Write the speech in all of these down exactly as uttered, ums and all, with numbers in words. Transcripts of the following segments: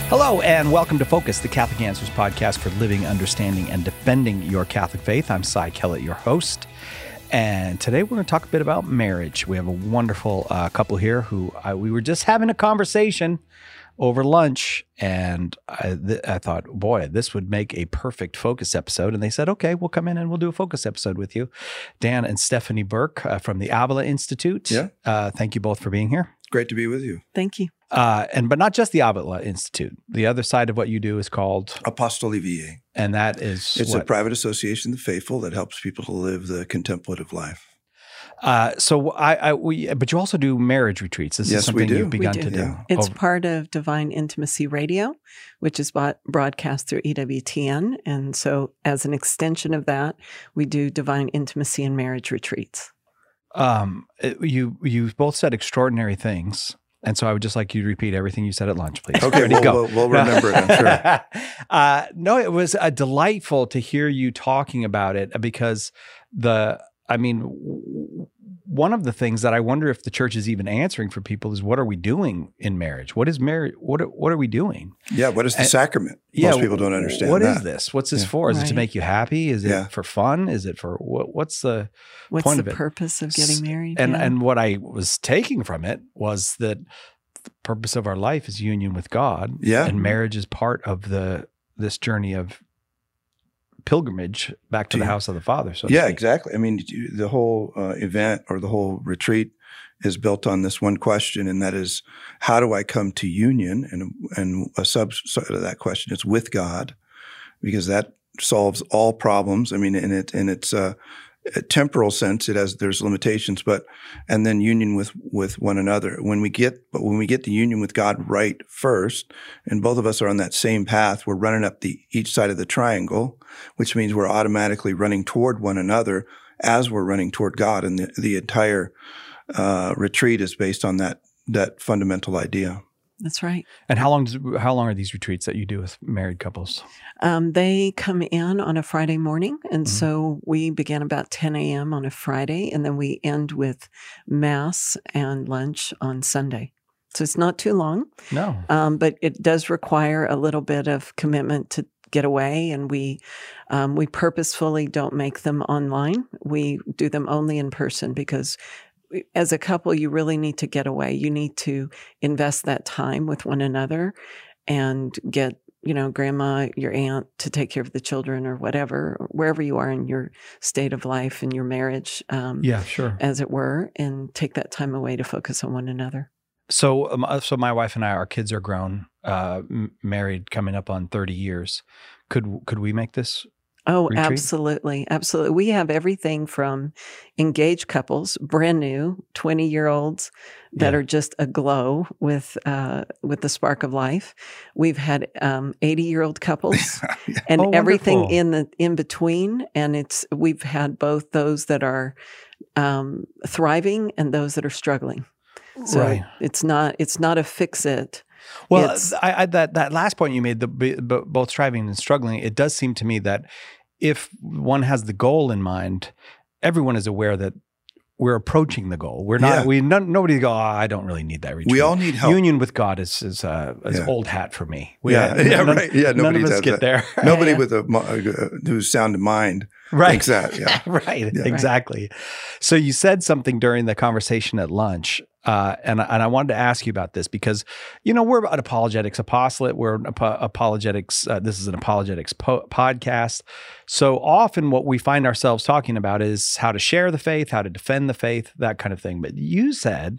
Hello, and welcome to Focus, the Catholic Answers podcast for living, understanding, and defending your Catholic faith. I'm Cy Kellett, your host, and today we're going to talk a bit about marriage. We have a wonderful uh, couple here who I, we were just having a conversation over lunch, and I, th- I thought, boy, this would make a perfect Focus episode. And they said, okay, we'll come in and we'll do a Focus episode with you. Dan and Stephanie Burke uh, from the Avila Institute. Yeah. Uh, thank you both for being here. Great to be with you. Thank you. Uh, and but not just the Avila Institute. The other side of what you do is called Apostoli Viae. And that is It's what? a private association of the faithful that helps people to live the contemplative life. Uh, so I, I, we, but you also do marriage retreats. This Yes, is something we do. you've begun We do. to do. Yeah. It's over- part of Divine Intimacy Radio, which is bought, broadcast through E W T N. And so as an extension of that, we do Divine Intimacy and Marriage Retreats. um, it- you, you both said extraordinary things. And so I would just like you to repeat everything you said at lunch, please. Okay, Ready, we'll, go. we'll, we'll remember it, I'm sure. uh, no, it was uh, delightful to hear you talking about it because the, I mean, w- one of the things that I wonder if the church is even answering for people is what are we doing in marriage? What is marriage? What are, what are we doing? Yeah, what is the And- sacrament? Yeah, Most people don't understand What that. is this? What's this Yeah. for? Is it to Right. make you happy? Is it Yeah. for fun? Is it for what? What's the What's point the of it? purpose of getting married? And Yeah. and what I was taking from it was that the purpose of our life is union with God. Yeah. And marriage is part of the this journey of pilgrimage back to the Yeah. house of the Father. So to Yeah, speak. exactly. I mean, you- the whole uh, event or the whole retreat is built on this one question, and that is, how do I come to union? And and a subset of that question is with God, because that solves all problems. I mean, in it in its uh, a temporal sense, it has there's limitations, but and then union with with one another. When we get but when we get the union with God right first, and both of us are on that same path, we're running up the each side of the triangle, which means we're automatically running toward one another as we're running toward God, and the, the entire uh, retreat is based on that that fundamental idea. That's right. And how long does how long are these retreats that you do with married couples? Um, they come in on a Friday morning. And Mhm. so we begin about ten a.m. on a Friday, and then we end with Mass and lunch on Sunday. So it's not too long. No. Um, but it does require a little bit of commitment to get away, and we um, we purposefully don't make them online. We do them only in person because we- as a couple, you really need to get away. You need to invest that time with one another and get, you know, grandma, your aunt to take care of the children or whatever, or wherever you are in your state of life and your marriage, um, Yeah, sure. as it were, and take that time away to focus on one another. So, um, uh, so my wife and I, our kids are grown, uh, m- married, coming up on thirty years. Could could we make this? Oh, Retreat? absolutely. Absolutely. We have everything from engaged couples, brand new, twenty-year-olds that Yeah. are just aglow with uh, with the spark of life. We've had um, eighty-year-old couples and Oh, everything wonderful. in the in between. And it's we've had both those that are um, thriving and those that are struggling. So Right. it's not it's not a fix it. Well, It's- I, I, that that last point you made, the b- b- both striving and struggling, it does seem to me that if one has the goal in mind, everyone is aware that we're approaching the goal. We're not. Yeah. We no, nobody go. Oh, I don't really need that retreat. We all need help. Union with God is is, uh, is Yeah. old hat for me. We, Yeah, yeah, none, right. Yeah, none nobody of us does get that. there. Nobody Yeah. with a mo- uh, who's sound of mind Right. thinks that. Yeah. right. Yeah. Exactly. So you said something during the conversation at lunch, uh, and and I wanted to ask you about this because you know we're an apologetics apostolate. We're an ap- apologetics. Uh, this is an apologetics po- podcast. So often, what we find ourselves talking about is how to share the faith, how to defend the faith, that kind of thing. But you said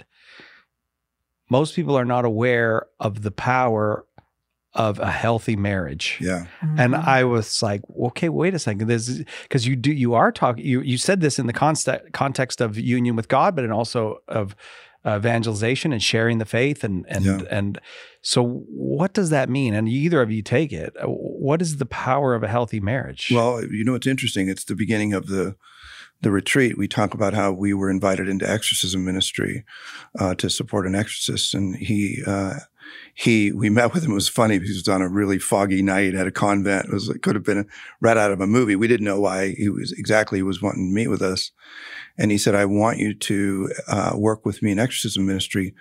most people are not aware of the power of a healthy marriage. Yeah. And Mhm. I was like, okay, wait a second. This because you do you are talking you you said this in the context context of union with God, but and also of uh, evangelization and sharing the faith and and Yeah. and so what does that mean? And either of you take it. What is the power of a healthy marriage? Well, you know, it's interesting. It's the beginning of the the retreat. We talk about how we were invited into exorcism ministry uh, to support an exorcist, and he uh, he we met with him. It was funny because it was on a really foggy night at a convent. It was it could have been right out of a movie. We didn't know why he was exactly he was wanting to meet with us, and he said, "I want you to uh, work with me in exorcism ministry."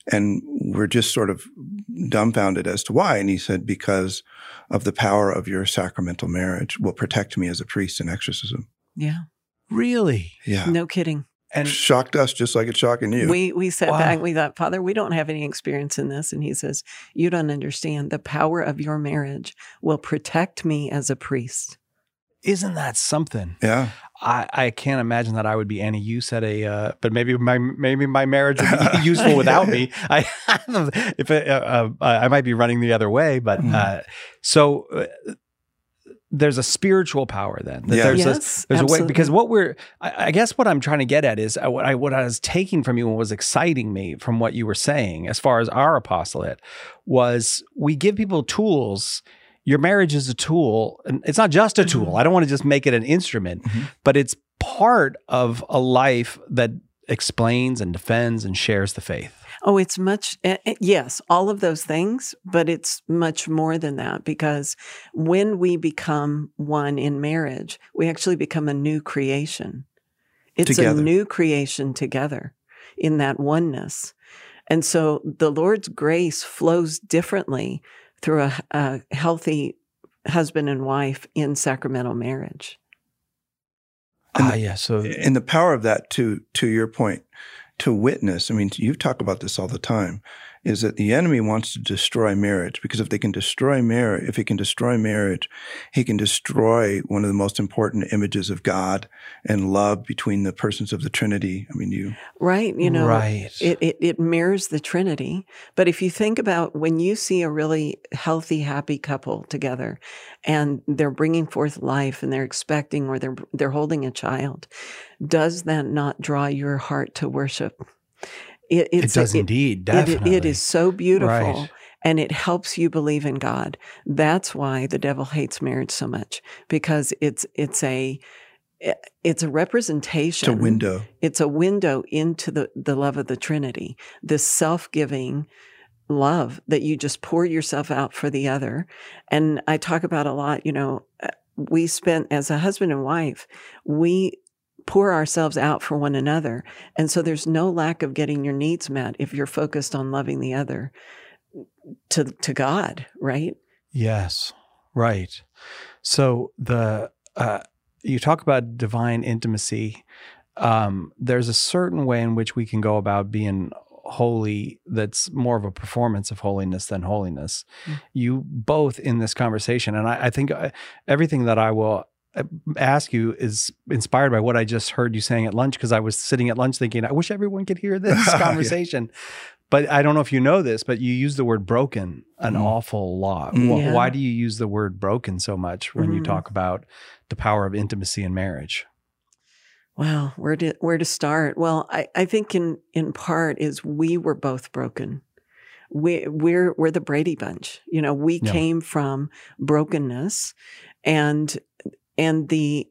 And we're just sort of dumbfounded as to why. And he said, because of the power of your sacramental marriage will protect me as a priest in exorcism. Yeah. Really? Yeah. No kidding. And shocked us just like it's shocking you. We we sat Wow. back, we thought, Father, we don't have any experience in this. And he says, you don't understand. The power of your marriage will protect me as a priest. isn't that something? Yeah. I, I can't imagine that I would be any use at a, uh, but maybe my maybe my marriage would be useful without me. I if it, uh, uh, I might be running the other way, but uh, so uh, there's a spiritual power then. That Yeah. There's Yes, a, there's a way absolutely. because what we're I, I guess what I'm trying to get at is uh, what I what I was taking from you and was exciting me from what you were saying as far as our apostolate was we give people tools. Your marriage is a tool, and it's not just a tool. Mhm. I don't want to just make it an instrument, Mhm. but it's part of a life that explains and defends and shares the faith. Oh, it's much, eh, eh, yes, all of those things, but it's much more than that because when we become one in marriage, we actually become a new creation. It's Together. a new creation together in that oneness. And so the Lord's grace flows differently through a, a healthy husband and wife in sacramental marriage. And Ah, the- yeah. So And the power of that, to to your point, to witness. I mean, you talk about this all the time. Is that the enemy wants to destroy marriage because if they can destroy marriage, if he can destroy marriage, he can destroy one of the most important images of God and love between the persons of the Trinity. I mean, you Right? You know, right. It, it it mirrors the Trinity. But if you think about when you see a really healthy, happy couple together, and they're bringing forth life, and they're expecting, or they're they're holding a child, does that not draw your heart to worship? It, it it's does it- indeed. it- Definitely. it is so beautiful. Right. And it helps you believe in God. That's why the devil hates marriage so much, because it's it's a it's a representation. it's a window. It's a window into the, the love of the Trinity, this self-giving love that you just pour yourself out for the other. And I talk about a lot, you know, we spent as a husband and wife, we pour ourselves out for one another. And so there's no lack of getting your needs met if you're focused on loving the other to, to God, right? Yes, right. So the uh, you talk about divine intimacy. Um, there's a certain way in which we can go about being holy that's more of a performance of holiness than holiness. Mm. You both in this conversation, and I, I think uh, everything that I will ask you is inspired by what I just heard you saying at lunch, because I was sitting at lunch thinking, I wish everyone could hear this Yeah. conversation. But I don't know if you know this, but you use the word broken an Mm. awful lot. Mm. Wh- Yeah. Why do you use the word broken so much when you Mm. talk about the power of intimacy in marriage? Well, where to where to start? Well, I, I think in in part is we were both broken. We we're we're the Brady Bunch. You know, we Yeah. came from brokenness, and and the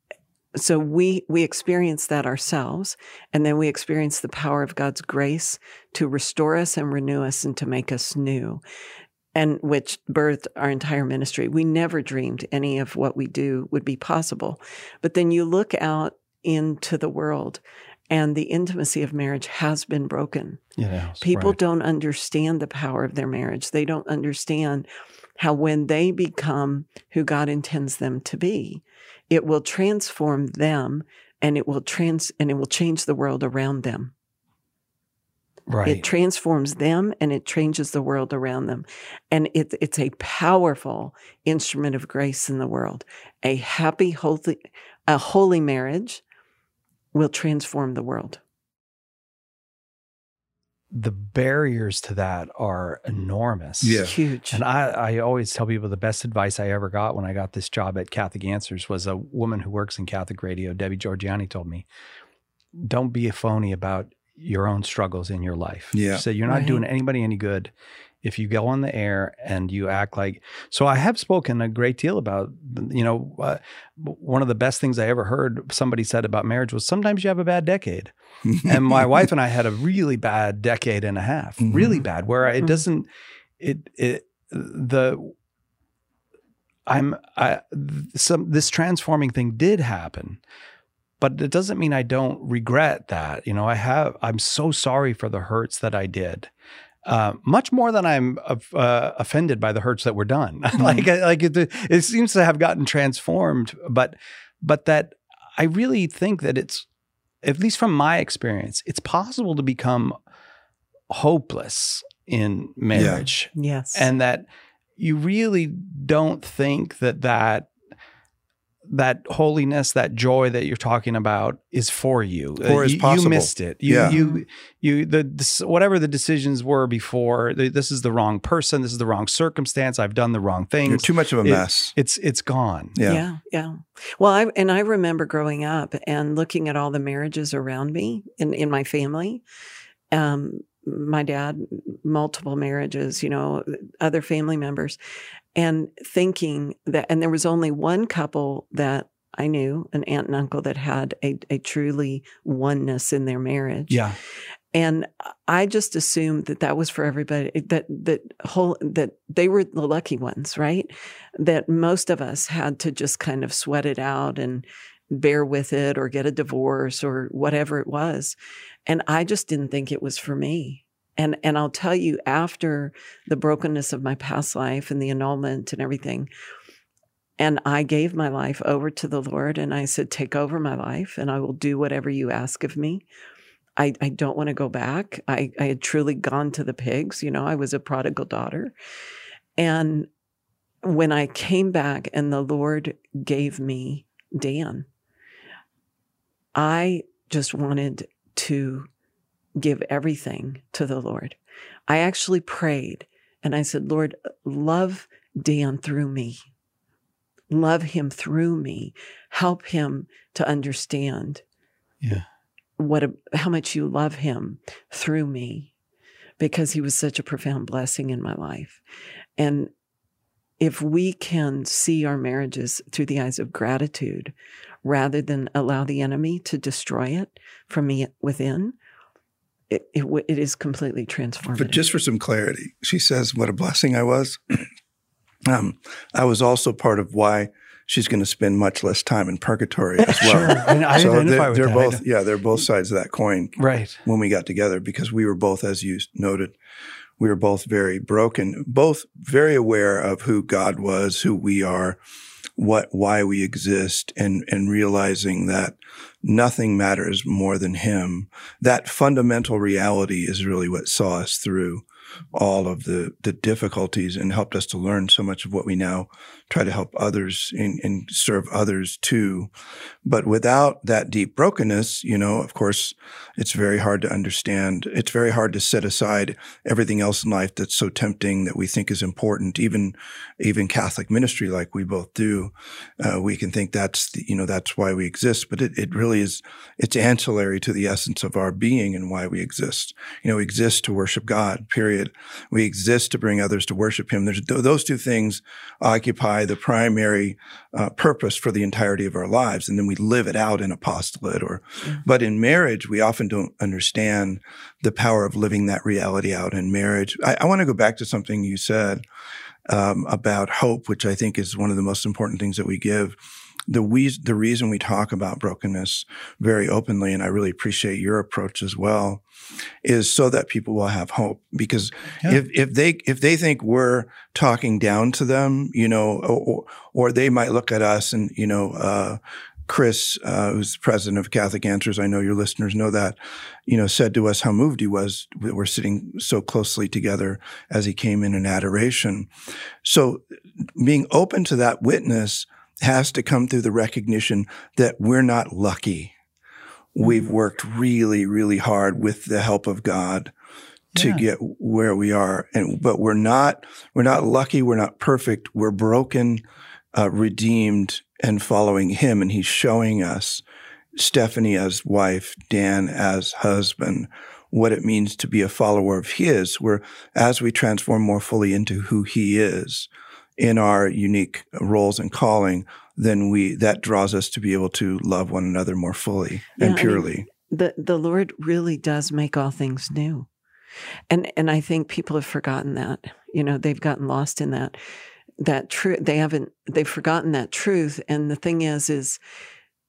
so we we experienced that ourselves, and then we experienced the power of God's grace to restore us and renew us and to make us new, and which birthed our entire ministry. We never dreamed any of what we do would be possible. But then you look out into the world, and the intimacy of marriage has been broken. Yeah, People right. don't understand the power of their marriage. They don't understand how when they become who God intends them to be, it will transform them, and it will trans and it will change the world around them. Right. It transforms them, and it changes the world around them. And it, it's a powerful instrument of grace in the world. A happy, holy, a holy marriage will transform the world. The barriers to that are enormous. Yeah. Huge. And I, I always tell people the best advice I ever got when I got this job at Catholic Answers was a woman who works in Catholic radio, Debbie Georgiani, told me, don't be a phony about your own struggles in your life. Yeah. She said, you're not Right. doing anybody any good if you go on the air and you act like, so I have spoken a great deal about, you know, uh, one of the best things I ever heard somebody said about marriage was sometimes you have a bad decade. And my wife and I had a really bad decade and a half, Mhm. really bad, where it Mhm. doesn't, it, it, the, I'm, I, some, this transforming thing did happen, but it doesn't mean I don't regret that. You know, I have, I'm so sorry for the hurts that I did. Uh, much more than I'm uh, offended by the hurts that were done. like, like it, it seems to have gotten transformed, but, but that I really think that it's, at least from my experience, it's possible to become hopeless in marriage. Yeah. Yes. And that you really don't think that that that holiness, that joy that you're talking about is for you. Or is you, possible. You missed it. You, Yeah. you, you, the, this, whatever the decisions were before, the, this is the wrong person. This is the wrong circumstance. I've done the wrong things. You're too much of a It- mess. It's, it's gone. Yeah. Yeah, yeah. Well, I and I remember growing up and looking at all the marriages around me in, in my family. Um, my dad, multiple marriages, you know, other family members, and thinking that, and there was only one couple that I knew, an aunt and uncle, that had a, a truly oneness in their marriage. Yeah. And I just assumed that that was for everybody, that that whole that they were the lucky ones, right? That most of us had to just kind of sweat it out and bear with it or get a divorce or whatever it was. And I just didn't think it was for me. And and I'll tell you, after the brokenness of my past life and the annulment and everything, and I gave my life over to the Lord and I said, take over my life and I will do whatever you ask of me. I, I don't want to go back. I, I had truly gone to the pigs. You know, I was a prodigal daughter. And when I came back and the Lord gave me Dan, I just wanted to give everything to the Lord. I actually prayed and I said, Lord, love Dan through me. Love him through me. Help him to understand. Yeah. What a, how much you love him through me, because he was such a profound blessing in my life. And if we can see our marriages through the eyes of gratitude, rather than allow the enemy to destroy it from me within, it, it, it is completely transformative. But just for some clarity, she says, what a blessing I was. um, I was also part of why she's going to spend much less time in purgatory as well. Sure. I, I so identify they're, with they're that. both, yeah, they're both sides of that coin. Right. When we got together, because we were both, as you noted, we were both very broken, both very aware of who God was, who we are, what, why we exist, and, and realizing that nothing matters more than him. That fundamental reality is really what saw us through all of the, the difficulties and helped us to learn so much of what we now try to help others and, and serve others too. But without that deep brokenness, you know, of course, it's very hard to understand. It's very hard to set aside everything else in life that's so tempting that we think is important. Even, even Catholic ministry, like we both do, uh, we can think that's, the, you know, that's why we exist. But it, it really is, it's ancillary to the essence of our being and why we exist. You know, we exist to worship God, period. We exist to bring others to worship him. There's, those two things occupy the primary uh, purpose for the entirety of our lives. And then we live it out in apostolate or, mm-hmm. But in marriage, we often don't understand the power of living that reality out in marriage. I, I want to go back to something you said um, about hope, which I think is one of the most important things that we give. The we, the reason we talk about brokenness very openly, and I really appreciate your approach as well, is so that people will have hope. Because yeah. if, if they, if they think we're talking down to them, you know, or, or they might look at us and, you know, uh, Chris, uh, who's president of Catholic Answers, I know your listeners know that, you know, said to us how moved he was. We're sitting so closely together as he came in in adoration. So being open to that witness has to come through the recognition that we're not lucky. We've worked really, really hard with the help of God to yeah. get where we are. And, but we're not, we're not lucky. We're not perfect. We're broken, uh, redeemed, and following him. And he's showing us, Stephanie as wife, Dan as husband, what it means to be a follower of his, where as we transform more fully into who he is, in our unique roles and calling, then we, that draws us to be able to love one another more fully and yeah, purely. I mean, the, the Lord really does make all things new. And, and I think people have forgotten that, you know, they've gotten lost in that, that truth. They haven't, they've forgotten that truth. And the thing is, is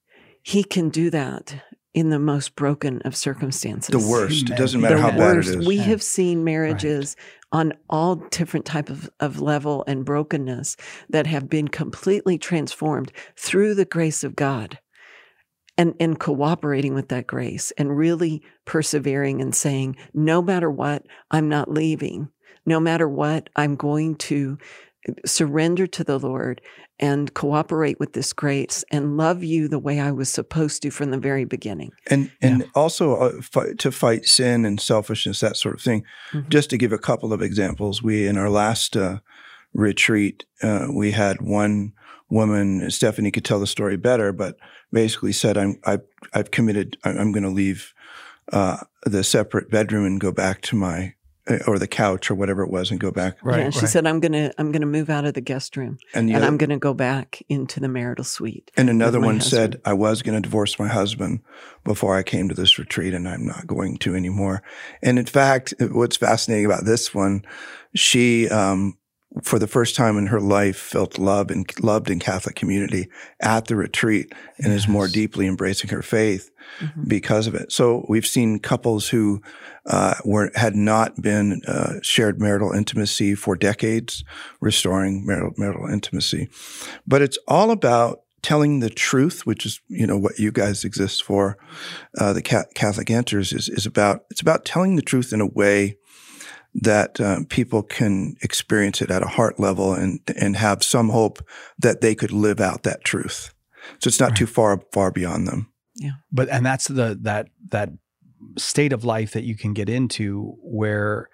he can do that in the most broken of circumstances. The worst. Amen. It doesn't matter The how bad it worst. is. We Yeah. have seen marriages on all different type of, of level and brokenness that have been completely transformed through the grace of God. And, and cooperating with that grace and really persevering and saying, no matter what, I'm not leaving. No matter what, I'm going to surrender to the Lord and cooperate with this grace and love you the way I was supposed to from the very beginning. And and Yeah. also uh, fight, to fight sin and selfishness, that sort of thing. Mhm. Just to give a couple of examples, we in our last uh, retreat, uh, we had one woman. Stephanie could tell the story better, but basically said, "I'm I've, I've committed. I'm going to leave uh, the separate bedroom and go back to my or the couch or whatever it was and go back." Right. Yeah, she right. said, I'm going to, I'm going to move out of the guest room And, the and other- I'm going to go back into the marital suite. and another with my one husband. said, "I was going to divorce my husband before I came to this retreat, and I'm not going to anymore." And in fact, what's fascinating about this one, she, um, for the first time in her life, felt love and loved in Catholic community at the retreat, and is more Yes. deeply embracing her faith Mhm. because of it. So we've seen couples who uh, were had not been uh, shared marital intimacy for decades, restoring marital marital intimacy. But it's all about telling the truth, which is, you know, what you guys exist for. Uh, the Ca- Catholic Answers is is about it's about telling the truth in a way that um, people can experience it at a heart level and and have some hope that they could live out that truth. So it's not Right. too far far beyond them. But and that's the that that state of life that you can get into where,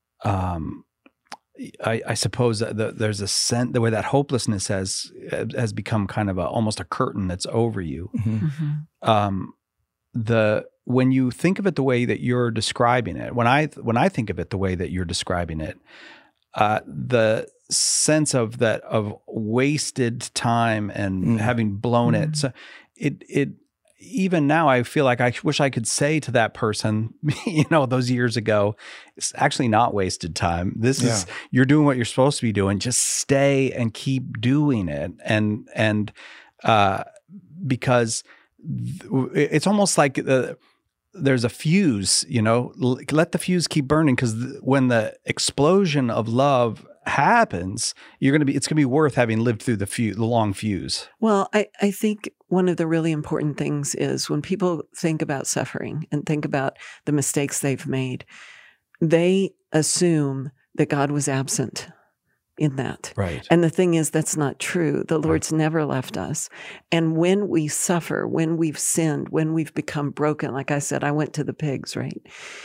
um, I, I suppose that the, there's a sense the way that hopelessness has has become kind of a almost a curtain that's over you. Mm-hmm. Mhm. Um, the when you think of it the way that you're describing it, when I when I think of it the way that you're describing it, uh, the sense of that of wasted time and Mm. having blown Mm. it, so it it even now I feel like I wish I could say to that person, you know, those years ago, it's actually not wasted time. This is you're doing what you're supposed to be doing. Just stay and keep doing it, and and uh, because th- it's almost like the. There's a fuse, you know, l- let the fuse keep burning, because th- when the explosion of love happens, you're going to be, it's going to be worth having lived through the fuse, the long fuse. Well, I, I think one of the really important things is when people think about suffering and think about the mistakes they've made, they assume that God was absent in that. Right. And the thing is, that's not true. The Lord's never left us. And when we suffer, when we've sinned, when we've become broken, like I said, I went to the pigs, right?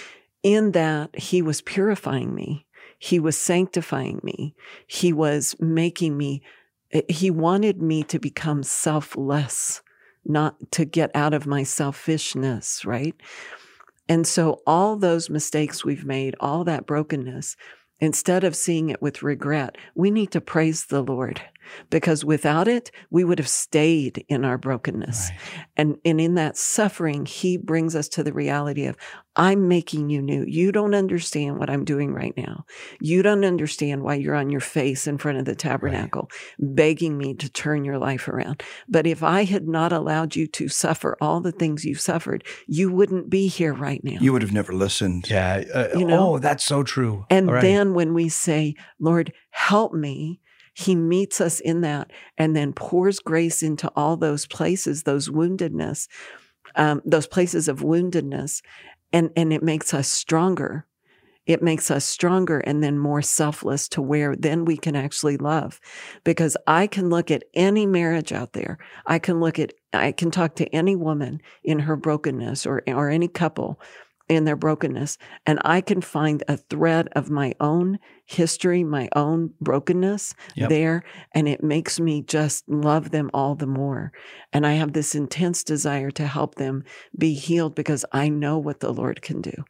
In that, He was purifying me. He was sanctifying me. He was making me, He wanted me to become selfless, not to get out of my selfishness, right? And so all those mistakes we've made, all that brokenness, instead of seeing it with regret, we need to praise the Lord, because without it, we would have stayed in our brokenness. Right. And, and in that suffering, He brings us to the reality of, I'm making you new. You don't understand what I'm doing right now. You don't understand why you're on your face in front of the tabernacle, begging me to turn your life around. But if I had not allowed you to suffer all the things you've suffered, you wouldn't be here right now. You would have never listened. Yeah. Uh, You know? oh, that's so true. And All right. then when we say, Lord, help me, He meets us in that and then pours grace into all those places, those woundedness, um, those places of woundedness. And, and it makes us stronger. It makes us stronger and then more selfless, to where then we can actually love. Because I can look at any marriage out there. I can look at, I can talk to any woman in her brokenness, or, or any couple in their brokenness, and I can find a thread of my own history, my own brokenness Yep. there, and it makes me just love them all the more. And I have this intense desire to help them be healed, because I know what the Lord can do.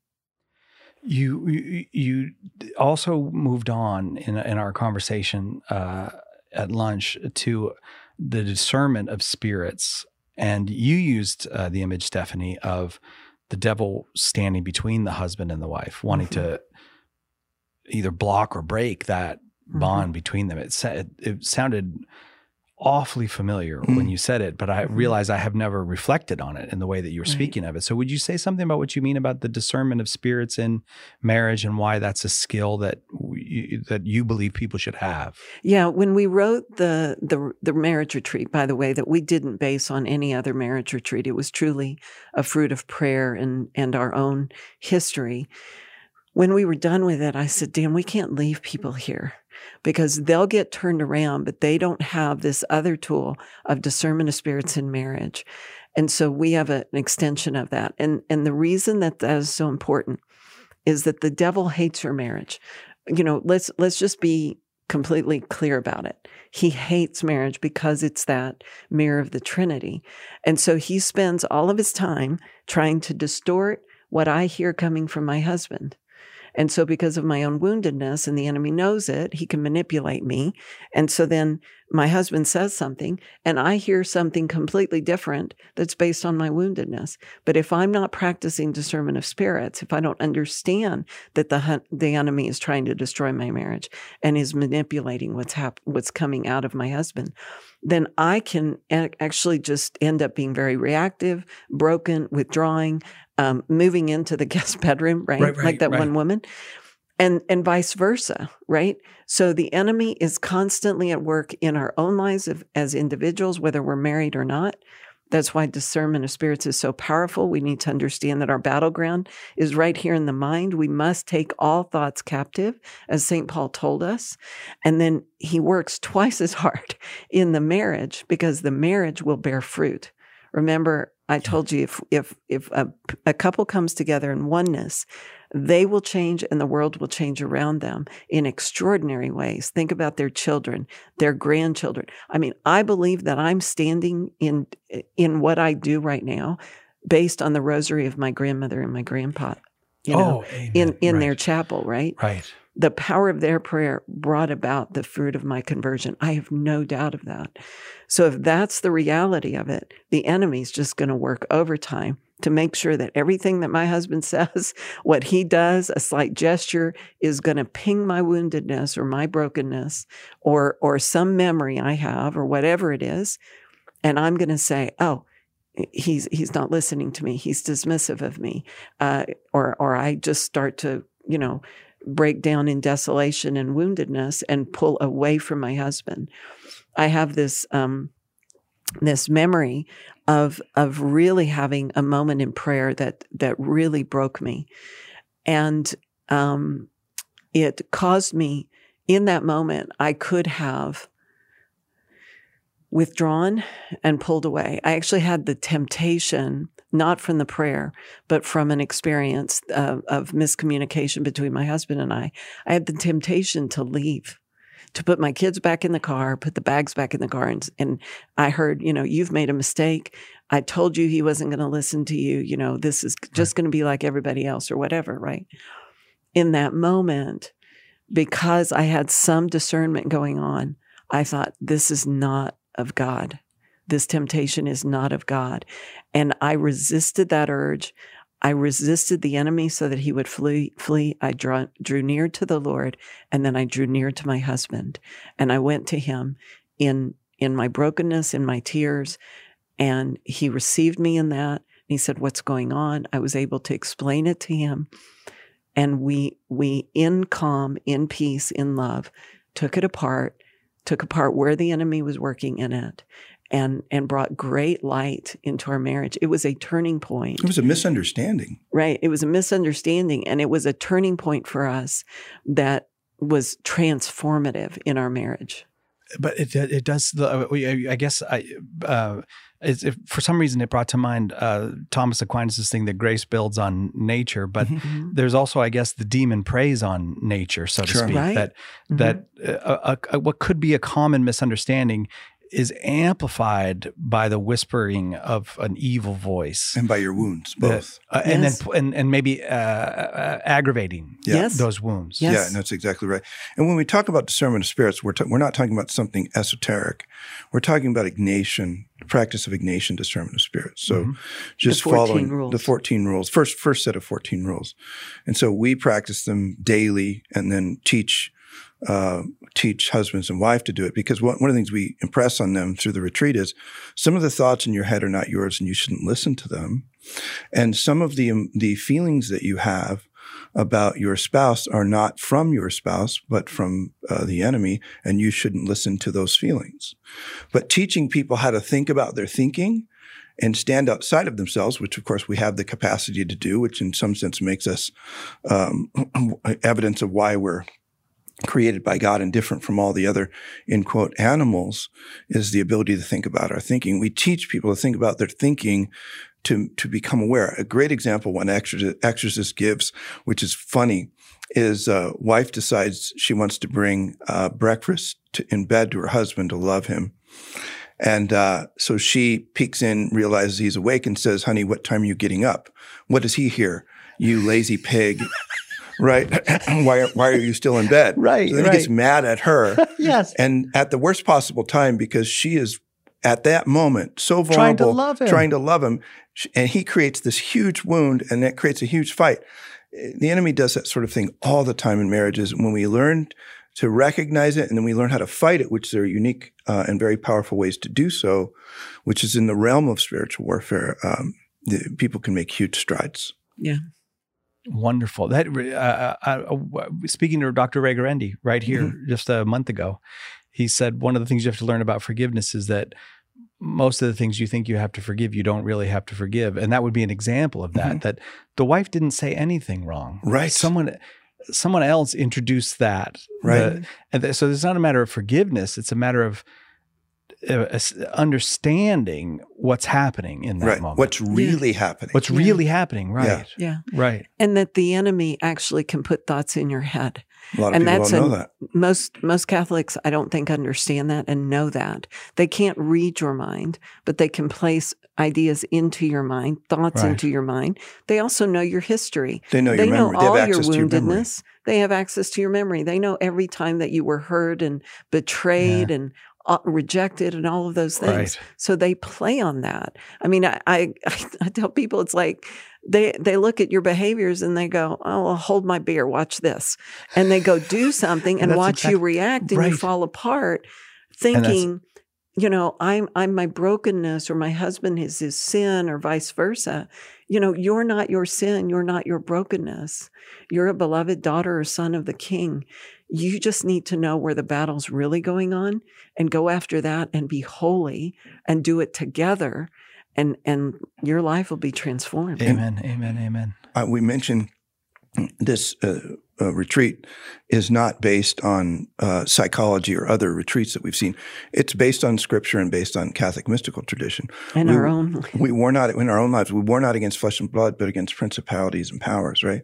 You you, you also moved on in in our conversation uh, at lunch to the discernment of spirits, and you used uh, the image, Stephanie, of the devil standing between the husband and the wife, wanting Mhm. to either block or break that Mhm. bond between them. It, sa- it it sounded awfully familiar Mm. when you said it, but I realize I have never reflected on it in the way that you're Right. speaking of it. So would you say something about what you mean about the discernment of spirits in marriage and why that's a skill that we, that you believe people should have? Yeah, when we wrote the, the the marriage retreat, by the way, that we didn't base on any other marriage retreat. It was truly a fruit of prayer and and our own history. When we were done with it, I said, Dan, we can't leave people here because they'll get turned around, but they don't have this other tool of discernment of spirits in marriage. And so we have a, an extension of that. And and the reason that that is so important is that the devil hates your marriage. You know, let's let's just be completely clear about it. He hates marriage because it's that mirror of the Trinity. And so he spends all of his time trying to distort what I hear coming from my husband. And so because of my own woundedness, and the enemy knows it, he can manipulate me. And so then my husband says something and I hear something completely different that's based on my woundedness. But if I'm not practicing discernment of spirits, if I don't understand that the hun- the enemy is trying to destroy my marriage and is manipulating what's hap- what's coming out of my husband, then I can a- actually just end up being very reactive, broken, withdrawing, um, moving into the guest bedroom, right? Right, right, like that right. one woman. And and vice versa, right? So the enemy is constantly at work in our own lives of, as individuals, whether we're married or not. That's why discernment of spirits is so powerful. We need to understand that our battleground is right here in the mind. We must take all thoughts captive, as Saint Paul told us. And then he works twice as hard in the marriage because the marriage will bear fruit. Remember, I told you if if if a, a couple comes together in oneness, they will change and the world will change around them in extraordinary ways. Think about their children, their grandchildren. I mean, I believe that I'm standing in in what I do right now based on the rosary of my grandmother and my grandpa, you know, oh, amen. in, in right. their chapel, right? Right. The power of their prayer brought about the fruit of my conversion. I have no doubt of that. So if that's the reality of it, the enemy's just going to work overtime to make sure that everything that my husband says, what he does, a slight gesture, is going to ping my woundedness or my brokenness or or some memory I have or whatever it is. And I'm going to say, oh, he's he's not listening to me. He's dismissive of me. Uh, or or I just start to, you know, break down in desolation and woundedness and pull away from my husband. I have this um, this memory of of really having a moment in prayer that that really broke me, and um, it caused me in that moment. I could have withdrawn and pulled away. I actually had the temptation, not from the prayer, but from an experience of, of miscommunication between my husband and I. I had the temptation to leave, to put my kids back in the car, put the bags back in the car. And, and I heard, you know, you've made a mistake. I told you he wasn't going to listen to you. You know, this is just going to be like everybody else or whatever, right? In that moment, because I had some discernment going on, I thought, this is not of God. This temptation is not of God. And I resisted that urge. I resisted the enemy so that he would flee. flee. I drew, drew near to the Lord, and then I drew near to my husband. And I went to him in, in my brokenness, in my tears, and he received me in that. He said, what's going on? I was able to explain it to him. And we, we in calm, in peace, in love, took it apart, took apart where the enemy was working in it, and and brought great light into our marriage. It was a turning point. It was a misunderstanding. Right. It was a misunderstanding, and it was a turning point for us that was transformative in our marriage. But it it does. I guess I. Uh, it's, if for some reason it brought to mind uh, Thomas Aquinas' thing that grace builds on nature, but Mm-hmm. there's also, I guess, the demon preys on nature, so to Sure. speak. Right. That Mm-hmm. that uh, a, a, what could be a common misunderstanding is amplified by the whispering of an evil voice, And by your wounds, both. uh, and Yes. then and and maybe uh, uh, aggravating Yeah. Yes. those wounds. Yes. Yeah, and that's exactly right. And when we talk about discernment of spirits, we're, ta- we're not talking about something esoteric. We're talking about Ignatian, the practice of Ignatian discernment of spirits. So Mm-hmm. just The fourteen following rules. the fourteen rules, first, first set of fourteen rules. And so we practice them daily and then teach uh, teach husbands and wife to do it, because one, one of the things we impress on them through the retreat is some of the thoughts in your head are not yours and you shouldn't listen to them. And some of the, um, the feelings that you have about your spouse are not from your spouse, but from uh, the enemy, and you shouldn't listen to those feelings. But teaching people how to think about their thinking and stand outside of themselves, which of course we have the capacity to do, which in some sense makes us um, evidence of why we're created by God and different from all the other, in quote, animals, is the ability to think about our thinking. We teach people to think about their thinking to, to become aware. A great example one exorcist gives, which is funny, is a wife decides she wants to bring uh, breakfast to, in bed to her husband to love him. And uh, so she peeks in, realizes he's awake, and says, honey, what time are you getting up? What does he hear? You lazy pig. Right? why, why are you still in bed? Right. So then right. he gets mad at her. Yes. And at the worst possible time, because she is at that moment so vulnerable. Trying to love him. Trying to love him. And he creates this huge wound, and that creates a huge fight. The enemy does that sort of thing all the time in marriages. When we learn to recognize it, and then we learn how to fight it, which there are unique uh, and very powerful ways to do so, which is in the realm of spiritual warfare, um, the, people can make huge strides. Yeah. Wonderful. That uh, uh, uh, speaking to Doctor Ray Guarendi right here mm-hmm. just a month ago, he said one of the things you have to learn about forgiveness is that most of the things you think you have to forgive, you don't really have to forgive. And that would be an example of that, mm-hmm. that the wife didn't say anything wrong. Right. Someone someone else introduced that. Right. The, and th- so it's not a matter of forgiveness. It's a matter of uh, understanding what's happening in that right. moment. What's really yeah. happening. What's yeah. really happening. Right. Yeah. yeah. Right. And that the enemy actually can put thoughts in your head. A lot of and people that's don't a, know that. Most most Catholics, I don't think, understand that and know that. They can't read your mind, but they can place ideas into your mind, thoughts Right. into your mind. They also know your history. They know your they memory. know They have all your access to your memory. woundedness. They have access to your memory. They know every time that you were hurt and betrayed Yeah. and uh, rejected and all of those things. Right. So they play on that. I mean, I, I I tell people it's like they they look at your behaviors and they go, "Oh, I'll hold my beer. Watch this," and they go do something and That's watch exact- you react, and right. you fall apart, thinking, you know, I'm I'm my brokenness, or my husband is his sin, or vice versa. You know, you're not your sin. You're not your brokenness. You're a beloved daughter or son of the King. You just need to know where the battle's really going on and go after that and be holy and do it together, and and your life will be transformed. Amen. Amen. Amen. Uh, we mentioned this uh, uh, retreat is not based on uh, psychology or other retreats that we've seen. It's based on Scripture and based on Catholic mystical tradition. In we, our own we war not in our own lives. We war not against flesh and blood, but against principalities and powers. Right?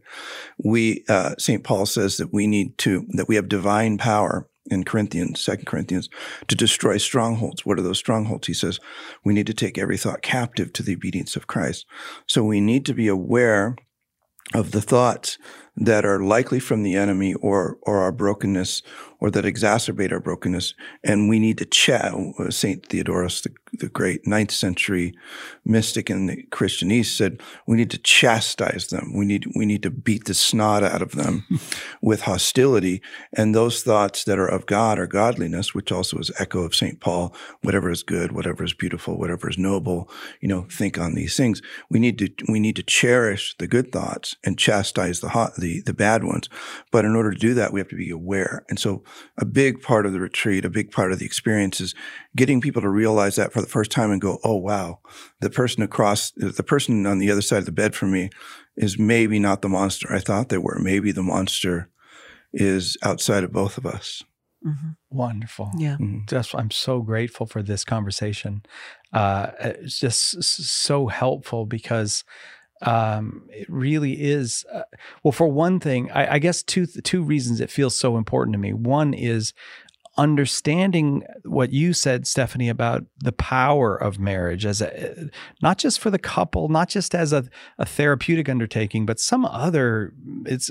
We uh, Saint Paul says that we need to that we have divine power in Corinthians, Second Corinthians, to destroy strongholds. What are those strongholds? He says we need to take every thought captive to the obedience of Christ. So we need to be aware of the thoughts that are likely from the enemy or or our brokenness, or that exacerbate our brokenness. And we need to chat. Saint Theodorus, the, the great ninth century mystic in the Christian East, said we need to chastise them. We need we need to beat the snot out of them with hostility. And those thoughts that are of God are godliness, which also is echo of Saint Paul. Whatever is good, whatever is beautiful, whatever is noble, you know, think on these things. We need to we need to cherish the good thoughts and chastise the hot the the bad ones. But in order to do that, we have to be aware. And so a big part of the retreat, a big part of the experience is getting people to realize that for the first time and go, oh, wow, the person across, the person on the other side of the bed from me is maybe not the monster I thought they were. Maybe the monster is outside of both of us. Mm-hmm. Wonderful. Yeah. Mm-hmm. Just, I'm so grateful for this conversation. Uh, it's just s- so helpful because um, it really is. Uh, well, for one thing, I, I guess two two reasons it feels so important to me. One is understanding what you said, Stephanie, about the power of marriage as a, not just for the couple, not just as a, a therapeutic undertaking, but some other, it's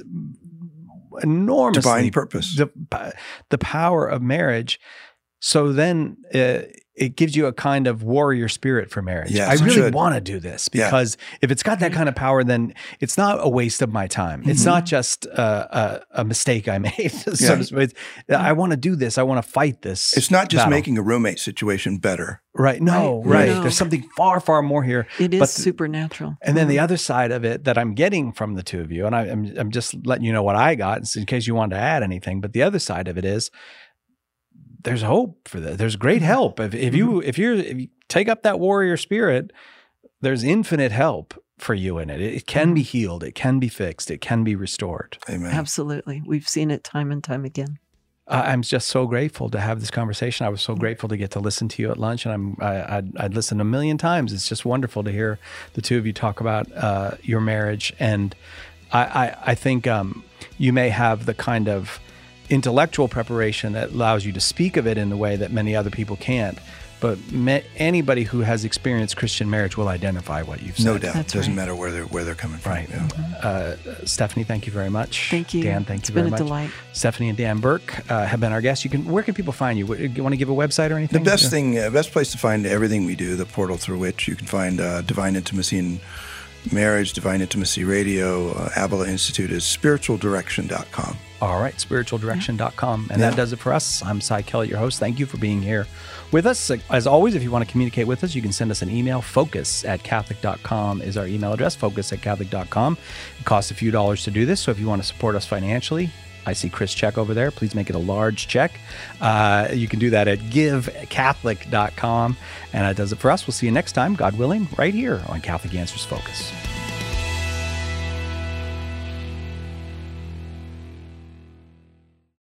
enormously Divine purpose. The, the power of marriage. So then uh, it gives you a kind of warrior spirit for marriage. Yes, I it really should. want to do this Yeah. because if it's got that kind of power, then it's not a waste of my time. It's Mm-hmm. not just a, a, a mistake I made. so Yeah. to speak. I want to do this. I want to fight this. It's not just battle. making a roommate situation better. Right. No, Right. right. No. There's something far, far more here. It is But- supernatural. And then the other side of it that I'm getting from the two of you, and I, I'm, I'm just letting you know what I got in case you wanted to add anything. But the other side of it is there's hope for that. There's great help. If, if you if you're if you take up that warrior spirit, there's infinite help for you in it. It, it can be healed. It can be fixed. It can be restored. Amen. Absolutely. We've seen it time and time again. Uh, I'm just so grateful to have this conversation. I was so grateful to get to listen to you at lunch, and I'm I, I'd, I'd listen a million times. It's just wonderful to hear the two of you talk about uh, your marriage, and I I, I think um, you may have the kind of intellectual preparation that allows you to speak of it in the way that many other people can't. But me, anybody who has experienced Christian marriage will identify what you've said. No doubt. That's Doesn't right. matter where they're where they're coming from. Right. Yeah. Uh, Stephanie, thank you very much. Thank you. Dan, thank It's you very been a much. delight. Stephanie and Dan Burke uh, have been our guests. You can. Where can people find you? You want to give a website or The anything? best thing, uh, best place to find everything we do, the portal through which you can find uh, Divine Intimacy and Marriage, Divine Intimacy Radio, uh, Avila Institute is spiritual direction dot com. All right, spiritual direction dot com. And Yeah. that does it for us. I'm Cy Kellett, your host. Thank you for being here with us. As always, if you want to communicate with us, you can send us an email. Focus at Catholic dot com is our email address, focus at Catholic dot com. It costs a few dollars to do this, so if you want to support us financially, I see Chris check over there. Please make it a large check. Uh, you can do that at give catholic dot com. And that does it for us. We'll see you next time, God willing, right here on Catholic Answers Focus.